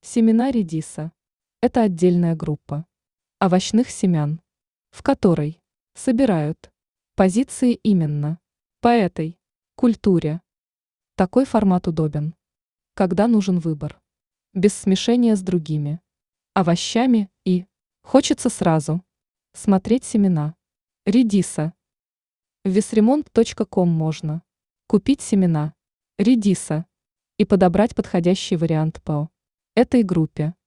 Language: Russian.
Семена редиса – это отдельная группа овощных семян, в которой собирают позиции именно по этой культуре. Такой формат удобен, когда нужен выбор, без смешения с другими овощами и хочется сразу смотреть семена редиса. В весремонт.ком можно купить семена редиса и подобрать подходящий вариант по этой группе.